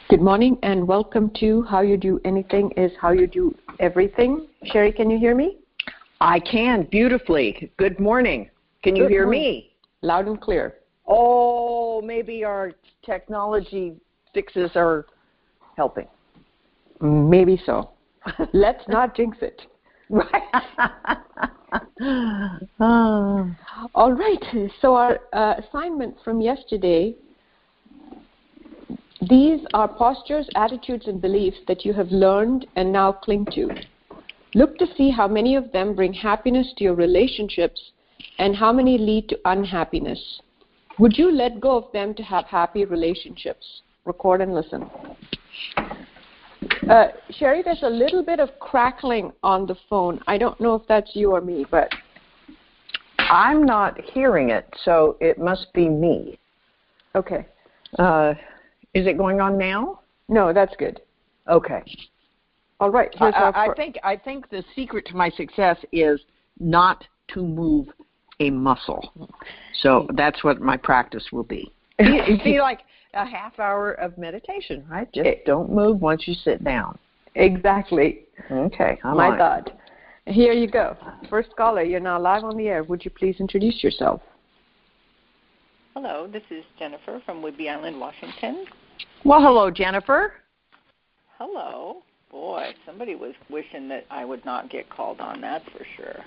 Good morning and welcome to How You Do Anything is How You Do Everything. Sherry, can you hear me? I can, beautifully. Good morning. Can you hear me? Loud and clear. Oh, maybe our technology fixes are helping. Maybe so. Let's not jinx it. Right. All right. So our assignment from yesterday, these are postures, attitudes, and beliefs that you have learned and now cling to. Look to see how many of them bring happiness to your relationships and how many lead to unhappiness. Would you let go of them to have happy relationships? Record and listen. Sherry, there's a little bit of crackling on the phone. I don't know if that's you or me, but I'm not hearing it, so it must be me. Okay. Is it going on now? No, that's good. Okay. All right. I think the secret to my success is not to move a muscle. So that's what my practice will be. It'd be like a half hour of meditation, right? Just don't move once you sit down. Exactly. Okay. My thought. Here you go. First caller, you're now live on the air. Would you please introduce yourself? Hello, this is Jennifer from Whidbey Island, Washington. Well, hello, Jennifer. Hello. Boy, somebody was wishing that I would not get called on, that's for sure.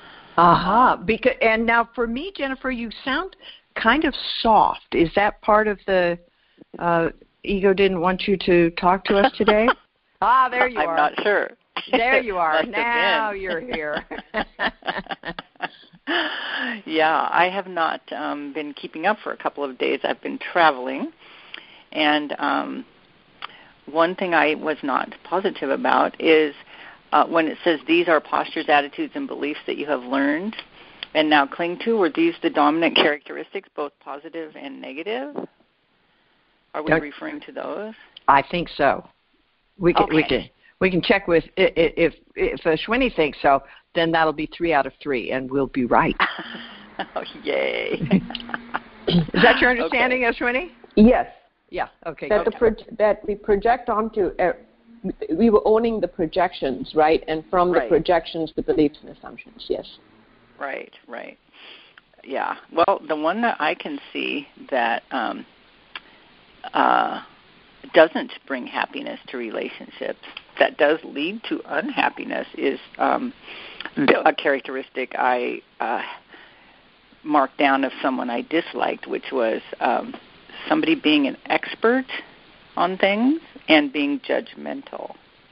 And now for me, Jennifer, you sound kind of soft. Is that part of the ego didn't want you to talk to us today? There you are. I'm not sure. There you are. Now you're here. Yeah, I have not been keeping up for a couple of days. I've been traveling. And one thing I was not positive about is when it says these are postures, attitudes, and beliefs that you have learned and now cling to, were these the dominant characteristics, both positive and negative? Are we referring to those? I think so. We can check with if Ashwini thinks so, then that'll be 3 out of 3, and we'll be right. Oh, yay! Is that your understanding, Ashwini? Yes. Yeah. Okay. That we project onto. We were owning the projections, right? And from the projections, the beliefs and assumptions. Yes. Right. Yeah. Well, the one that I can see that doesn't bring happiness to relationships, that does lead to unhappiness, is a characteristic I marked down of someone I disliked, which was somebody being an expert on things and being judgmental.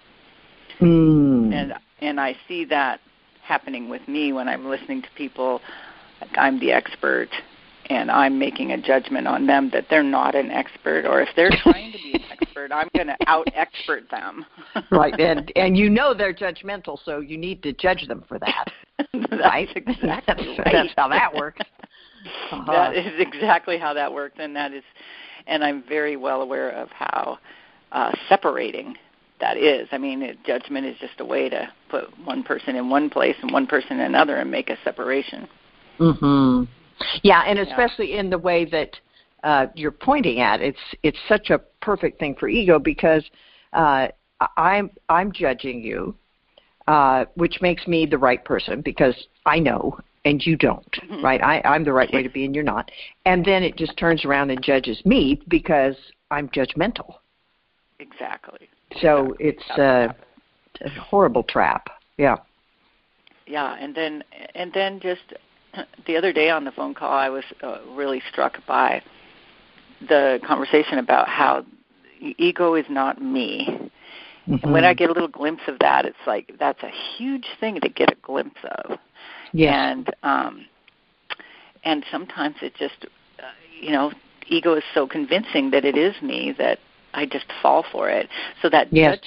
And I see that happening with me when I'm listening to people. I'm the expert, and I'm making a judgment on them that they're not an expert, or if they're trying to be an expert, I'm going to out-expert them. Right, and you know they're judgmental, so you need to judge them for that. Right? That's exactly right. That's how that works. That is exactly how that works, and I'm very well aware of how separating that is. I mean, judgment is just a way to put one person in one place and one person in another and make a separation. Mm-hmm. Yeah, and especially in the way that you're pointing at, it's such a perfect thing for ego because I'm judging you, which makes me the right person because I know and you don't, right? I'm the right way to be and you're not. And then it just turns around and judges me because I'm judgmental. Exactly. So it's a horrible trap. Yeah. Yeah, and then just the other day on the phone call, I was really struck by the conversation about how ego is not me. Mm-hmm. And when I get a little glimpse of that, it's like that's a huge thing to get a glimpse of. Yes. And sometimes it just, ego is so convincing that it is me that I just fall for it. So that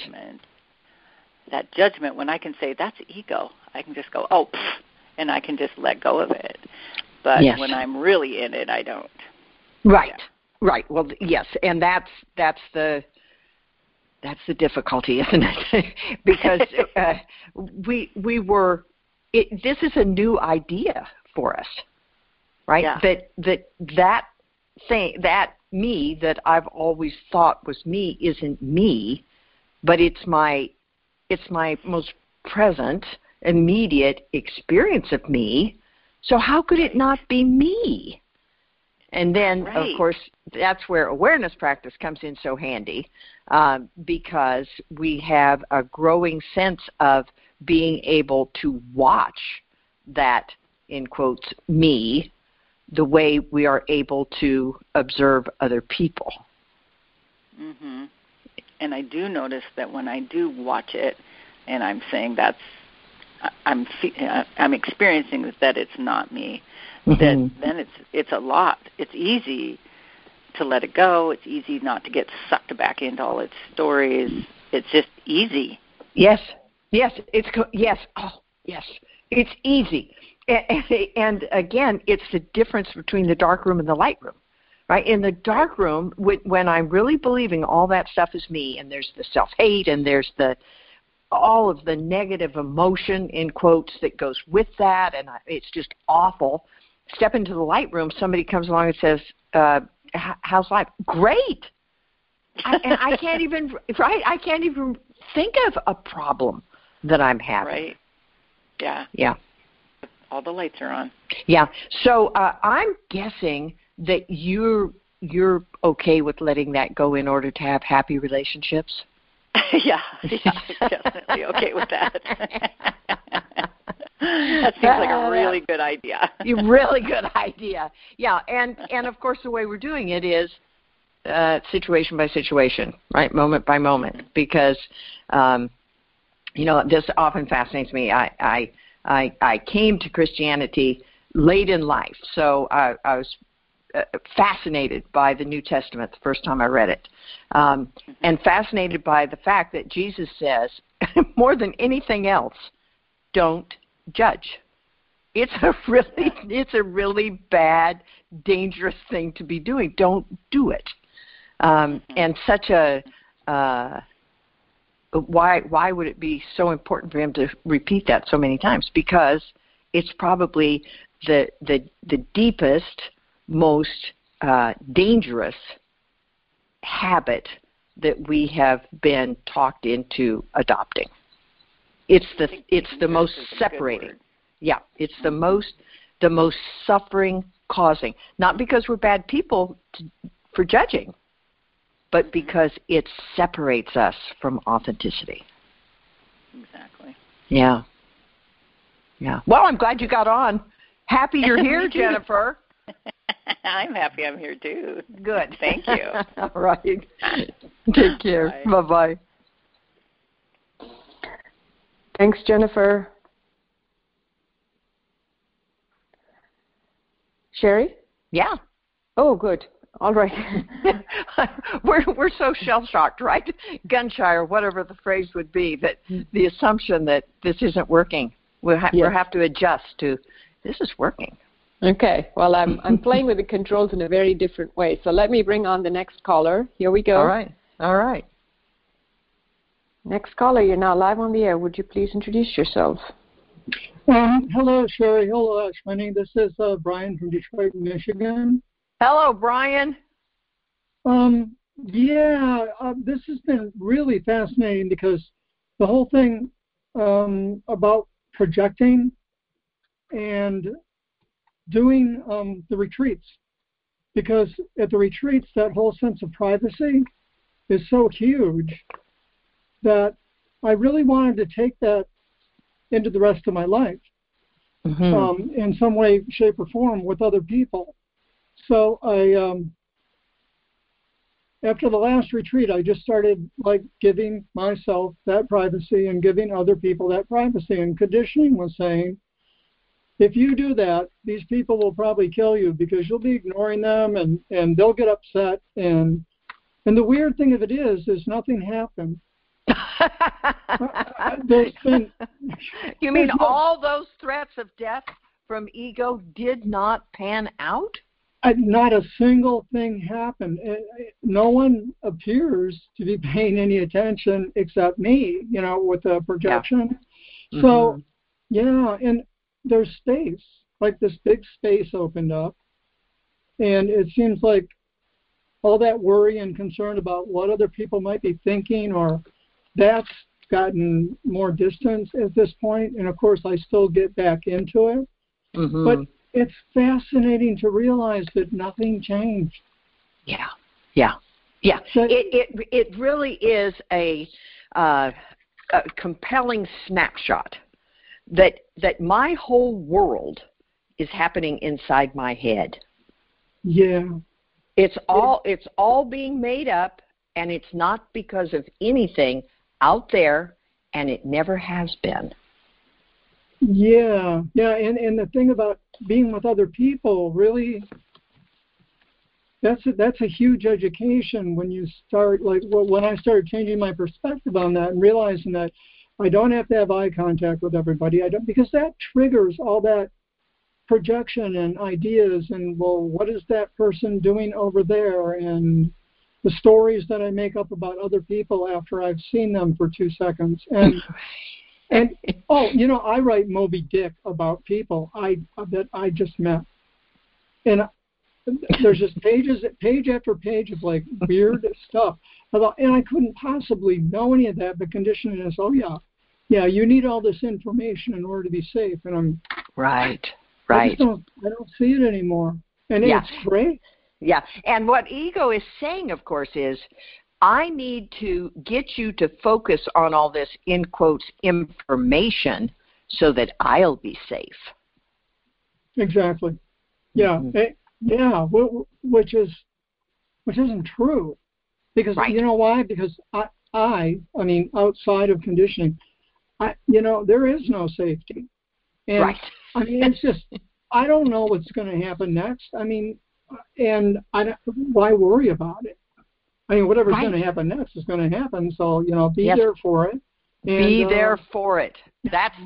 judgment, when I can say that's ego, I can just go, and I can just let go of it. But when I'm really in it, I don't. Right. Yeah. Right. Well, yes, and that's the difficulty, isn't it? Because we were. This is a new idea for us, right? Yeah. That thing, that me that I've always thought was me isn't me, but it's my most present, immediate experience of me. So how could it not be me? And then, of course, that's where awareness practice comes in so handy, because we have a growing sense of being able to watch that, in quotes, me, the way we are able to observe other people. Mm-hmm. And I do notice that when I do watch it, and I'm saying I'm experiencing that it's not me, that then it's a lot. It's easy to let it go. It's easy not to get sucked back into all its stories. It's just easy. Yes. Oh, yes. It's easy. And again, it's the difference between the dark room and the light room, right? In the dark room, when I'm really believing all that stuff is me, and there's the self-hate, and there's all of the negative emotion, in quotes, that goes with that, and it's just awful. Step into the light room, somebody comes along and says, how's life? Great. And I can't even, right? I can't even think of a problem that I'm having. Right. Yeah. Yeah. All the lights are on. Yeah. So I'm guessing that you're okay with letting that go in order to have happy relationships? Yeah, I'm definitely okay with that. That seems like a really good idea. Really good idea. Yeah, and of course the way we're doing it is situation by situation, right, moment by moment, because this often fascinates me. I came to Christianity late in life, so I was fascinated by the New Testament the first time I read it, and fascinated by the fact that Jesus says, more than anything else, don't judge. It's a really bad, dangerous thing to be doing. Don't do it. And such a why would it be so important for him to repeat that so many times? Because it's probably the deepest, most dangerous habit that we have been talked into adopting. It's the most separating. Yeah, it's the most suffering causing. Not because we're bad people for judging, but because it separates us from authenticity. Exactly. Yeah. Yeah. Well, I'm glad you got on. Happy you're here, Jennifer. I'm happy I'm here too. Good. Thank you. All right. Take care. Bye. Bye-bye. Thanks, Jennifer. Sherry? Yeah. Oh, good. All right. we're so shell-shocked, right? Gun-shy, or whatever the phrase would be, that the assumption that this isn't working. We'll have to adjust to, this is working. Okay. Well, I'm playing with the controls in a very different way. So let me bring on the next caller. Here we go. All right. Next caller, you're now live on the air. Would you please introduce yourself? Hello, Sherry. Hello, Ashwini. This is Brian from Detroit, Michigan. Hello, Brian. This has been really fascinating because the whole thing about projecting and doing the retreats, because at the retreats that whole sense of privacy is so huge that I really wanted to take that into the rest of my life, in some way, shape, or form with other people. So I, after the last retreat, I just started giving myself that privacy and giving other people that privacy. And conditioning was saying, if you do that, these people will probably kill you because you'll be ignoring them and they'll get upset. And the weird thing of it is nothing happened. You mean all those threats of death from ego did not pan out? Not a single thing happened. No one appears to be paying any attention except me, with the projection. Yeah. So, and there's space, this big space opened up, and it seems like all that worry and concern about what other people might be thinking, or that's gotten more distance at this point. And of course, I still get back into it. Mm-hmm. But it's fascinating to realize that nothing changed. Yeah. It really is a compelling snapshot that my whole world is happening inside my head. Yeah. It's all being made up, and it's not because of anything out there, and it never has been. Yeah, and the thing about being with other people, really, that's a huge education when you start, like, when I started changing my perspective on that and realizing that I don't have to have eye contact with everybody. I don't, because that triggers all that projection and ideas, and, well, what is that person doing over there, and the stories that I make up about other people after I've seen them for 2 seconds. And I write Moby Dick about people that I just met, and there's just page after page of like weird stuff. And I couldn't possibly know any of that, but conditioning is, you need all this information in order to be safe, and I'm right. I don't see it anymore, and it's great. Yeah, and what ego is saying, of course, is I need to get you to focus on all this, in quotes, information so that I'll be safe. Exactly. Yeah. Mm-hmm. Which isn't true. Because you know why? Because I mean, outside of conditioning, there is no safety. And right. I mean, it's just, I don't know what's going to happen next. I mean, and why worry about it? I mean, whatever's going to happen next is going to happen. So, be there for it. Be there for it. That's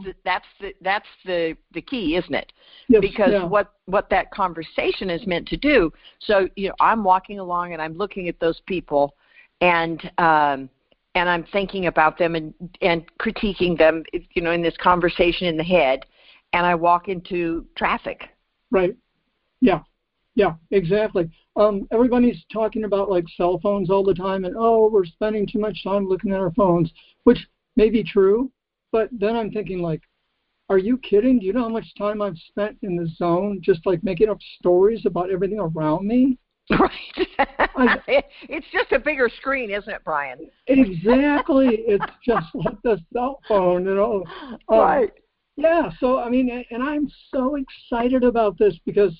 the key, isn't it? Yes, because what that conversation is meant to do. So, I'm walking along and I'm looking at those people, and I'm thinking about them and critiquing them, in this conversation in the head, and I walk into traffic. Right. Yeah, exactly. Everybody's talking about like cell phones all the time, and we're spending too much time looking at our phones, which may be true, but then I'm thinking, like, are you kidding? Do you know how much time I've spent in the zone just like making up stories about everything around me? Right. It's just a bigger screen, isn't it, Brian? Exactly. It's just like the cell phone, Right. Yeah. So I mean, and I'm so excited about this because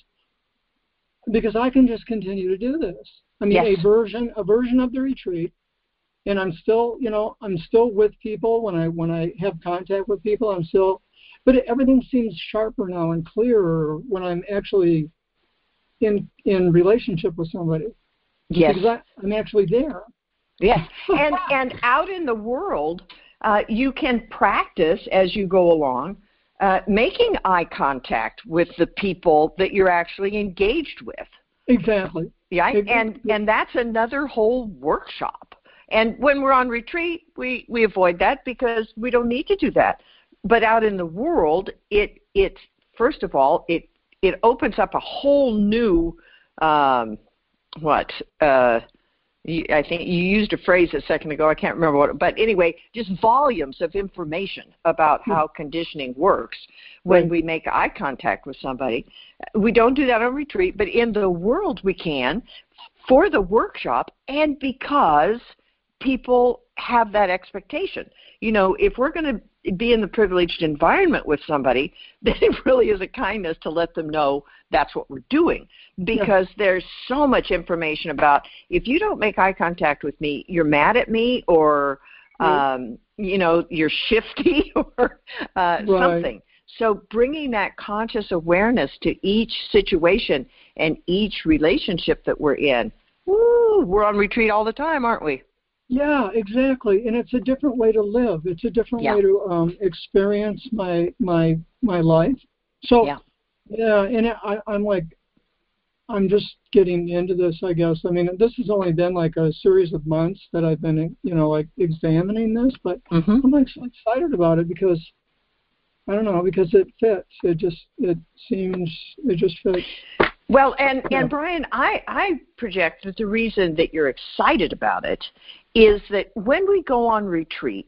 I can just continue to do this. I mean, a version of the retreat, and I'm still with people when I have contact with people. But everything seems sharper now and clearer when I'm actually in relationship with somebody. Yes. Because I'm actually there. Yes. And out in the world, you can practice as you go along, making eye contact with the people that you're actually engaged with. Exactly. Yeah, and that's another whole workshop. And when we're on retreat, we avoid that because we don't need to do that. But out in the world, it first of all, it opens up a whole new I think you used a phrase a second ago. I can't remember what, but anyway, just volumes of information about how conditioning works when we make eye contact with somebody. We don't do that on retreat, but in the world we can for the workshop, and because people have that expectation. If we're going to be in the privileged environment with somebody, then it really is a kindness to let them know that's what we're doing, because there's so much information about, if you don't make eye contact with me, you're mad at me, or you're shifty, or something. So bringing that conscious awareness to each situation and each relationship that we're in. We're on retreat all the time, aren't we? Yeah, exactly. And it's a different way to live. It's a different way to experience my life. So, and I'm just getting into this, I guess. I mean, this has only been like a series of months that I've been, examining this, but I'm like so excited about it because, I don't know, because it fits. It just fits. Well, and Brian, I project that the reason that you're excited about it is that when we go on retreat,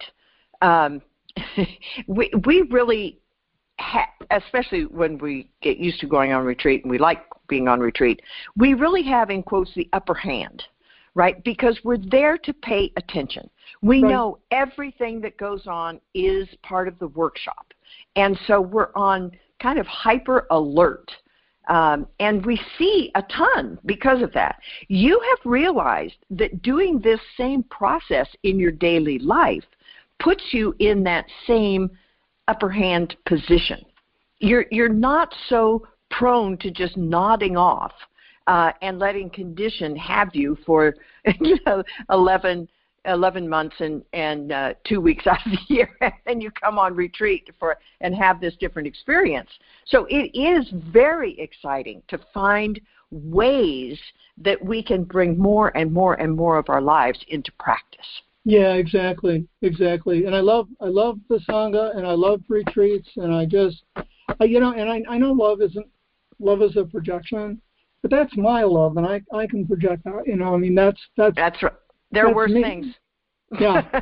we really, especially when we get used to going on retreat and we like being on retreat, we really have, in quotes, the upper hand, right? Because we're there to pay attention. We know everything that goes on is part of the workshop. And so we're on kind of hyper alert. And we see a ton because of that. You have realized that doing this same process in your daily life puts you in that same upper hand position. You're not so prone to just nodding off and letting condition have you for 11 months and 2 weeks out of the year, and you come on retreat and have this different experience. So it is very exciting to find ways that we can bring more and more and more of our lives into practice. Yeah, exactly. And I love the Sangha, and I love retreats, and I know love is a projection, but that's my love, and I can project out. That's right. There are worse things. Yeah.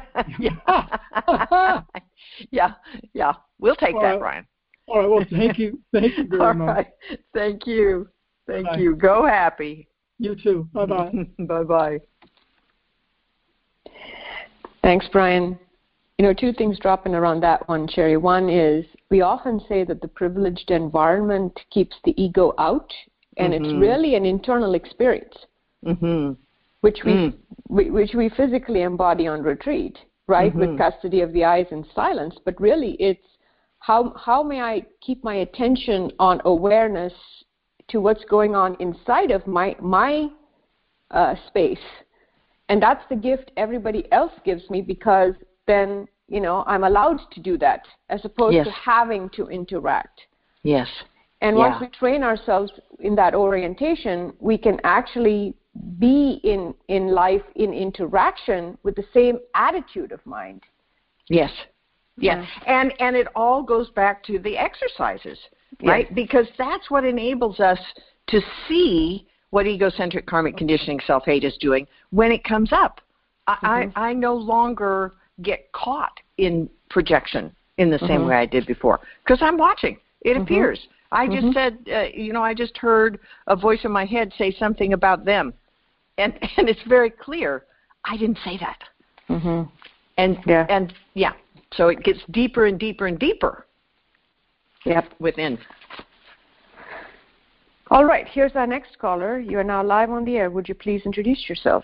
Yeah. We'll take that, Brian. All right. Well, thank you very much. All right. Thank you. Thank you. Go happy. You too. Bye-bye. Bye-bye. Thanks, Brian. Two things dropping around that one, Sherry. One is we often say that the privileged environment keeps the ego out, and it's really an internal experience. Which we physically embody on retreat, right, with custody of the eyes and silence. But really, it's how may I keep my attention on awareness to what's going on inside of my space, and that's the gift everybody else gives me, because then I'm allowed to do that as opposed to having to interact. Yes. And once we train ourselves in that orientation, we can actually be in life, in interaction with the same attitude of mind. Yes. Yeah. And it all goes back to the exercises, right? Yes. Because that's what enables us to see what egocentric karmic conditioning self-hate is doing when it comes up. I no longer get caught in projection in the same way I did before, because I'm watching. It appears. I just said, I just heard a voice in my head say something about them. And it's very clear, I didn't say that. And so it gets deeper and deeper and deeper within. All right, here's our next caller. You are now live on the air. Would you please introduce yourself?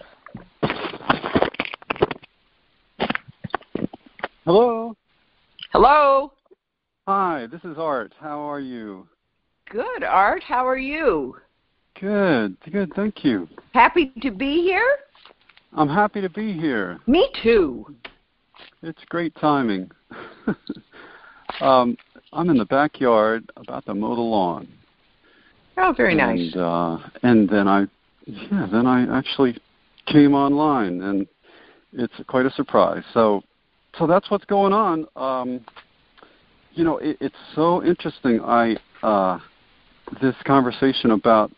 Hello. Hello. Hi, this is Art. How are you? Good, Art. How are you? Good, thank you. Happy to be here? I'm happy to be here. Me too. It's great timing. I'm in the backyard about to mow the lawn. Oh, very nice. And then I actually came online, and it's quite a surprise. So that's what's going on. It's so interesting. This conversation about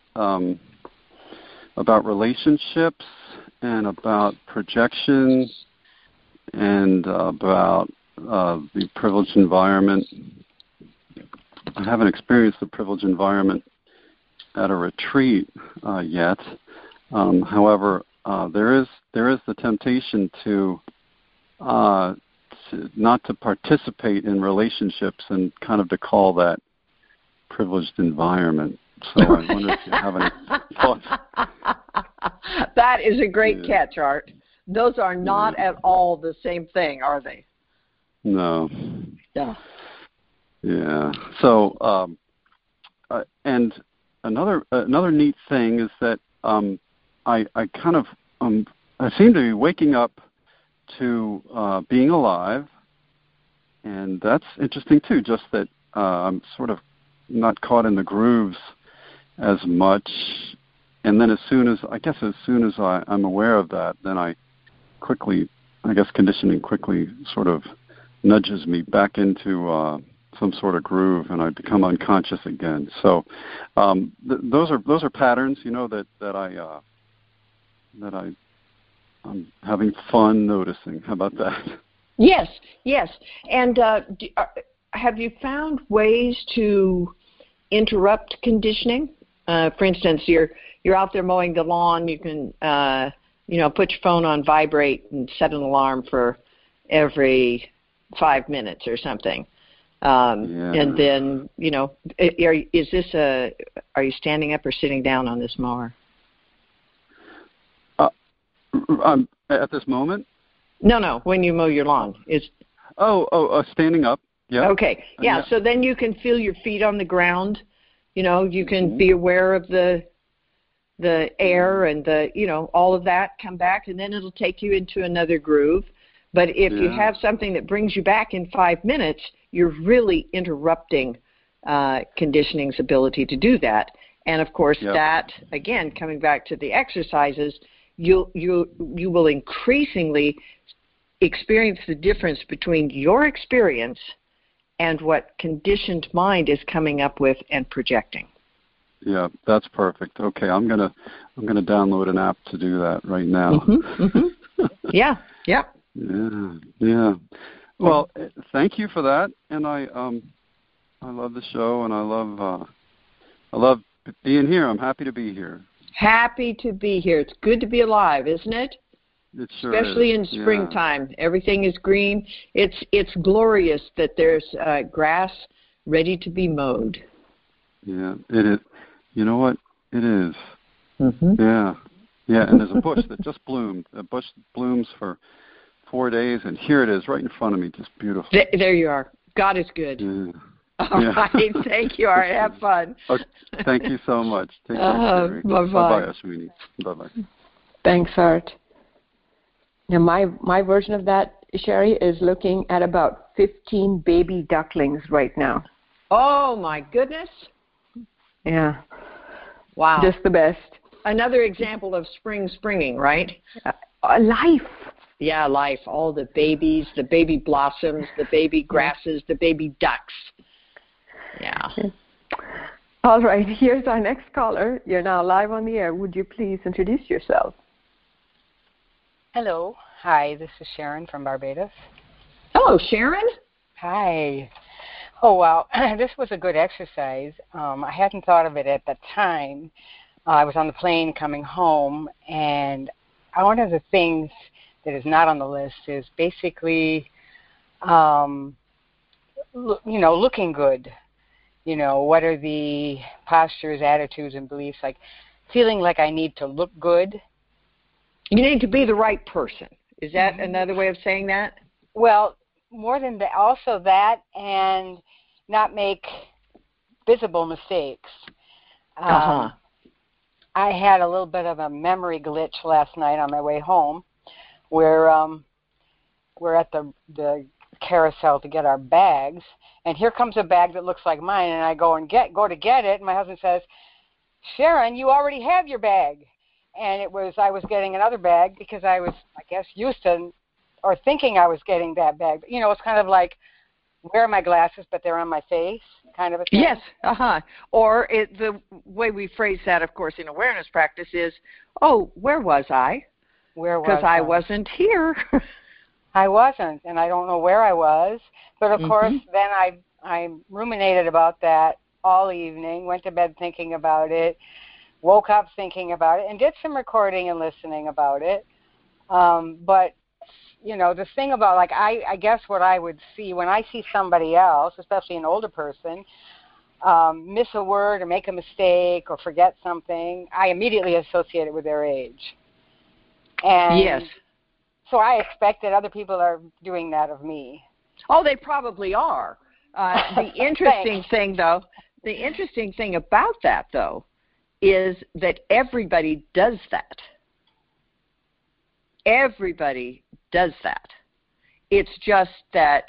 relationships and about projection and about the privileged environment. I haven't experienced the privileged environment at a retreat yet. However, there is the temptation to not to participate in relationships and kind of to call that privileged environment. So I wonder if you have any thoughts. That is a great catch, Art. Those are not at all the same thing, are they? No. Yeah. Yeah. So, and another neat thing is that I kind of I seem to be waking up to being alive, and that's interesting too. Just that I'm sort of not caught in the grooves as much, and then as soon as I'm aware of that, then conditioning quickly sort of nudges me back into some sort of groove, and I become unconscious again. So those are patterns, that I'm having fun noticing. How about that? Yes. And have you found ways to interrupt conditioning? For instance, you're out there mowing the lawn. You can put your phone on vibrate and set an alarm for every 5 minutes or something. And then, are you standing up or sitting down on this mower? At this moment? No, when you mow your lawn. Standing up. Yeah. Okay. Yeah, so then you can feel your feet on the ground. You can be aware of the air and all of that come back, and then it'll take you into another groove. But if you have something that brings you back in 5 minutes, you're really interrupting conditioning's ability to do that. And of course, that again, coming back to the exercises, you will increasingly experience the difference between your experience and what conditioned mind is coming up with and projecting. Yeah, that's perfect. Okay, I'm gonna download an app to do that right now. Yeah. Well, thank you for that, and I love the show, and I love being here. I'm happy to be here. Happy to be here. It's good to be alive, isn't it? It sure Especially is. in springtime. Everything is green. It's glorious that there's grass ready to be mowed. Yeah, it is. You know what? It is. Mm-hmm. Yeah, and there's a bush that just bloomed. A bush blooms for 4 days, and here it is right in front of me, just beautiful. There you are. God is good. Yeah. All right. Thank you. All right. Have fun. Okay. Thank you so much. Take care, Sherry. Bye-bye. Bye-bye, Ashwini. Bye-bye. Thanks, Art. Now, my version of that, Sherry, is looking at about 15 baby ducklings right now. Oh, my goodness. Yeah. Wow. Just the best. Another example of springing, right? Life. Yeah, life. All the babies, the baby blossoms, the baby grasses, the baby ducks. Yeah. All right. Here's our next caller. You're now live on the air. Would you please introduce yourself? Hello. Hi, this is Sharon from Barbados. Hello, Sharon. Hi. Oh, wow. This was a good exercise. I hadn't thought of it at the time. I was on the plane coming home, and one of the things that is not on the list is basically, looking good. What are the postures, attitudes, and beliefs, like feeling like I need to look good. You need to be the right person. Is that another way of saying that? Well, more than that, also that, and not make visible mistakes. I had a little bit of a memory glitch last night on my way home, where we're at the carousel to get our bags, and here comes a bag that looks like mine, and I go to get it, and my husband says, "Sharon, you already have your bag." And I was getting another bag because I was, I guess, used to or thinking I was getting that bag. It's kind of like, where are my glasses, but they're on my face, kind of a thing. Yes, Or the way we phrase that, of course, in awareness practice is, oh, where was I? Where was I? Because I wasn't here. I wasn't, and I don't know where I was. But, of course, then I ruminated about that all evening, went to bed thinking about it, woke up thinking about it, and did some recording and listening about it. But, the thing about, like, I guess what I would see when I see somebody else, especially an older person, miss a word or make a mistake or forget something, I immediately associate it with their age. And yes. So I expect that other people are doing that of me. Oh, they probably are. The interesting thing about that, though, is that everybody does that. Everybody does that. It's just that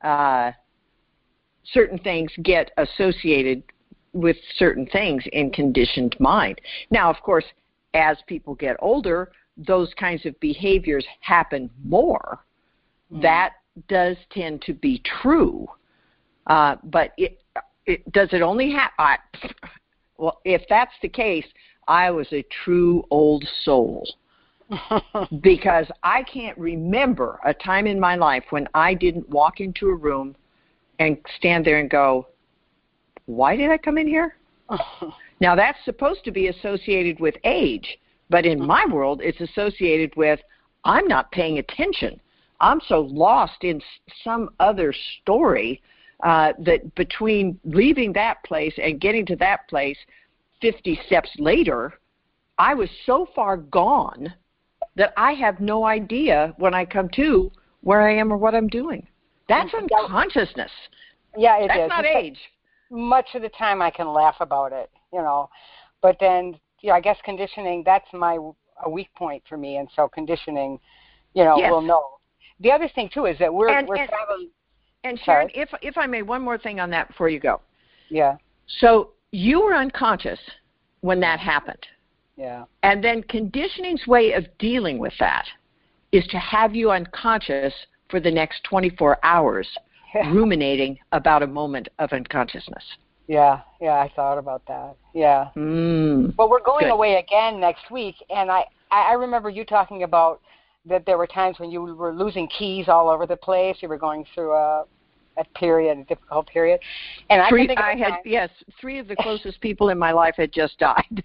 certain things get associated with certain things in conditioned mind. Now, of course, as people get older, those kinds of behaviors happen more. That does tend to be true. But does it only have? Well, if that's the case, I was a true old soul. Because I can't remember a time in my life when I didn't walk into a room and stand there and go, why did I come in here? Now, that's supposed to be associated with age, but in my world, it's associated with I'm not paying attention. I'm so lost in some other story that between leaving that place and getting to that place 50 steps later, I was so far gone that I have no idea when I come to where I am or what I'm doing. That's unconsciousness. Yeah, it That's is. Not age. Much of the time I can laugh about it, But then, I guess conditioning, that's a weak point for me. And so conditioning, Yes. will know. The other thing, too, is that we're traveling. And Sharon, if I may, one more thing on that before you go. Yeah. So you were unconscious when that happened. Yeah. And then conditioning's way of dealing with that is to have you unconscious for the next 24 hours, ruminating about a moment of unconsciousness. Yeah, I thought about that. Yeah. But we're going away again next week, and I remember you talking about that there were times when you were losing keys all over the place. You were going through a difficult period. And three of the closest people in my life had just died.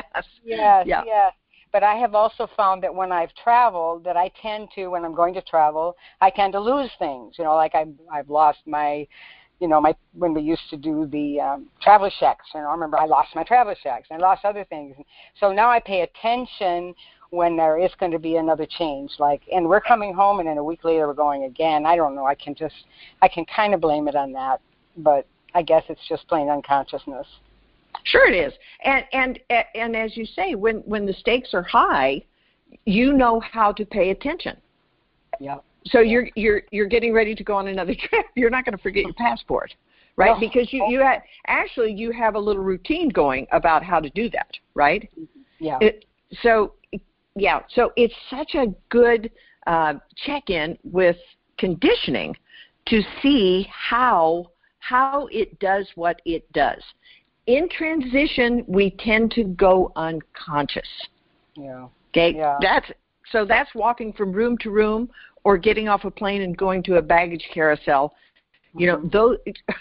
Yes. But I have also found that when I've traveled, that I tend to, when I'm going to travel, I tend to lose things. Like I've lost my, when we used to do the travel checks. I remember I lost my travel checks. And I lost other things. So now I pay attention when there is going to be another change. And we're coming home, and then a week later we're going again. I don't know. I can kind of blame it on that, but I guess it's just plain unconsciousness. Sure it is. And as you say, when the stakes are high, you know how to pay attention. Yeah. So you're getting ready to go on another trip. You're not going to forget your passport, right? No. Because you have a little routine going about how to do that, right? Yeah. So it's such a good check-in with conditioning to see how it does what it does. In transition, we tend to go unconscious. Yeah. Okay. Yeah. That's walking from room to room or getting off a plane and going to a baggage carousel. Those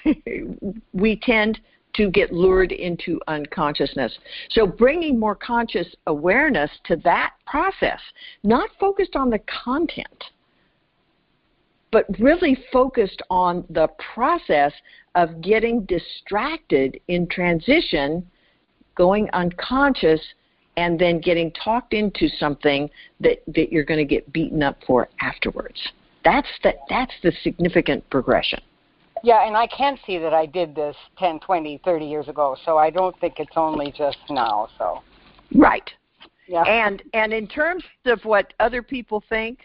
we tend to get lured into unconsciousness. So bringing more conscious awareness to that process, not focused on the content, but really focused on the process of getting distracted in transition, going unconscious, and then getting talked into something that you're going to get beaten up for afterwards. That's the significant progression. Yeah, and I can see that I did this 10, 20, 30 years ago, so I don't think it's only just now. So. Right. Yeah. And in terms of what other people think,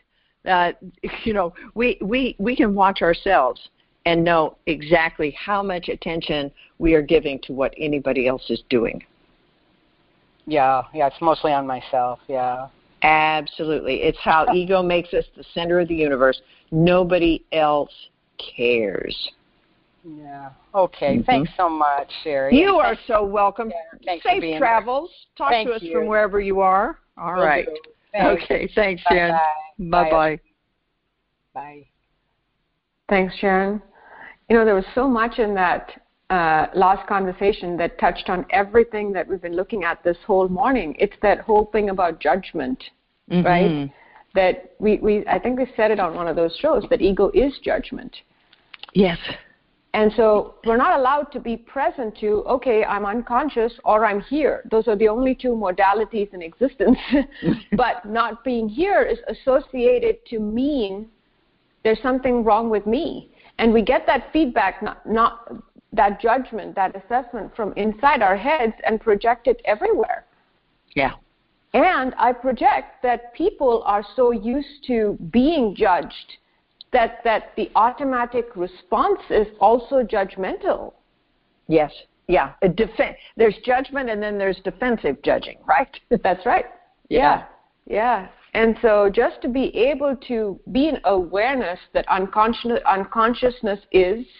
we can watch ourselves and know exactly how much attention we are giving to what anybody else is doing. Yeah, it's mostly on myself, yeah. Absolutely. It's how ego makes us the center of the universe. Nobody else cares. Yeah. Okay. Mm-hmm. Thanks so much, Sherry. You are so welcome. Thanks Safe for being travels. There. Talk to us from wherever you are. All right. Thanks. Okay. Thanks, Sharon. Bye-bye. Bye. Thanks, Sharon. There was so much in that last conversation that touched on everything that we've been looking at this whole morning. It's that whole thing about judgment, right? That I think we said it on one of those shows, that ego is judgment. Yes. And so we're not allowed to be present to, okay, I'm unconscious or I'm here. Those are the only two modalities in existence. But not being here is associated to mean there's something wrong with me. And we get that feedback, not that judgment, that assessment from inside our heads and project it everywhere. Yeah. And I project that people are so used to being judged that the automatic response is also judgmental. Yes. Yeah. There's judgment and then there's defensive judging, right? That's right. Yeah. And so just to be able to be in awareness that unconsciousness is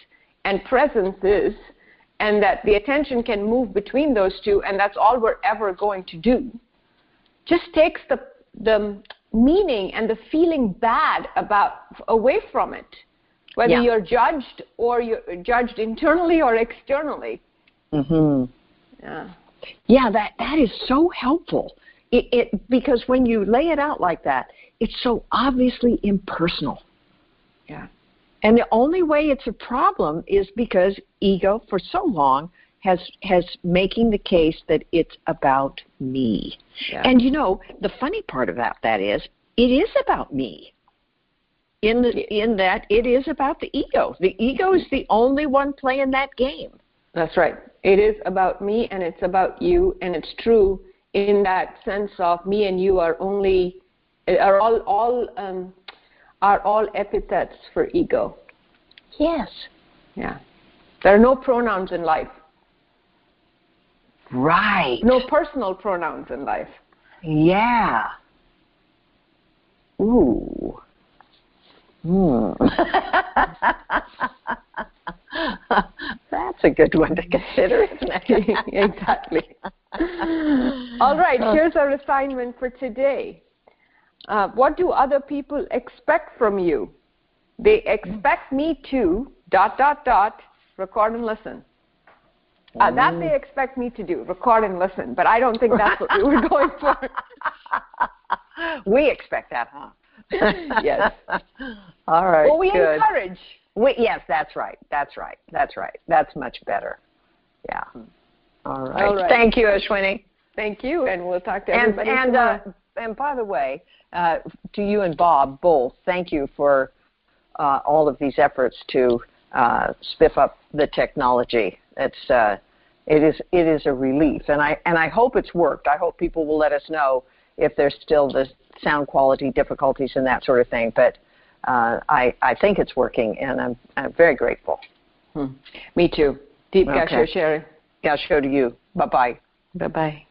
and presence is, and that the attention can move between those two, and that's all we're ever going to do, just takes the meaning and the feeling bad away from it, whether you're judged or you're judged internally or externally. Mm-hmm. Yeah. Yeah, that is so helpful. Because when you lay it out like that, it's so obviously impersonal. Yeah. And the only way it's a problem is because ego, for so long, has making the case that it's about me. Yeah. And the funny part about that is, it is about me. In that it is about the ego. The ego is the only one playing that game. That's right. It is about me, and it's about you, and it's true in that sense of me and you are all epithets for ego. Yes. Yeah. There are no pronouns in life. Right. No personal pronouns in life. Yeah. Ooh. That's a good one to consider, isn't it? Exactly. All right, here's our assignment for today. What do other people expect from you? They expect me to ... record and listen. That they expect me to do, record and listen, but I don't think that's what we were going for. We expect that, huh? Yes. All right. Well, we good. encourage. Yes, that's right. That's much better. Yeah. All right. Thank you, Ashwini. Thank you, and we'll talk to everybody tomorrow. And by the way, to you and Bob both, thank you for all of these efforts to spiff up the technology. It is a relief, and I hope it's worked. I hope people will let us know if there's still the sound quality difficulties and that sort of thing. But I think it's working, and I'm very grateful. Me too. Deep Gasho Sherry. Gasho to you. Bye-bye. Bye-bye.